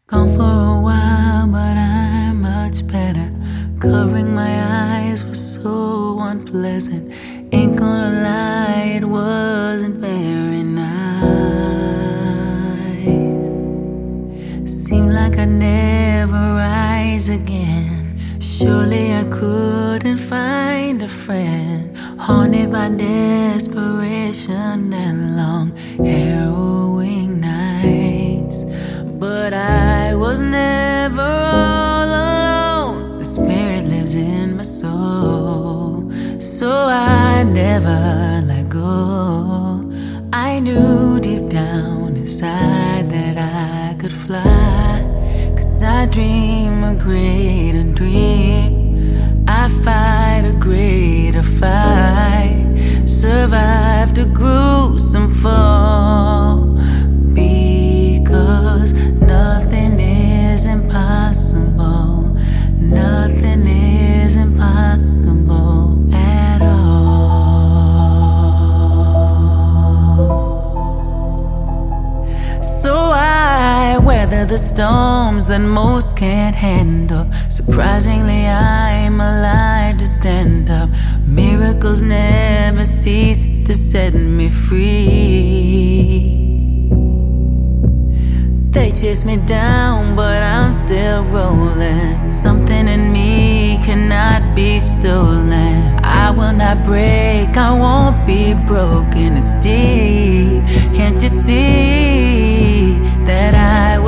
Gone for a while, but I'm much better. Covering my eyes was so unpleasant. Ain't gonna lie, it wasn't very nice. Seemed like I'd never rise again. Surely I couldn't find a friend. Haunted by desperation and long harrowing nights. But I was never all alone. The spirit lives in my soul, so I never let go. I knew deep down inside that I could fly, 'cause I dream a greater dream. I fight a greater fight, survived a gruesome fall, because nothing is impossible. Nothing is impossible at all. So I weather the storms that most can't handle. Surprisingly, I'm alive to stand up. Miracles never cease to set me free. They chase me down, but I'm still rolling. Something in me cannot be stolen. I will not break, I won't be broken. It's deep, can't you see that I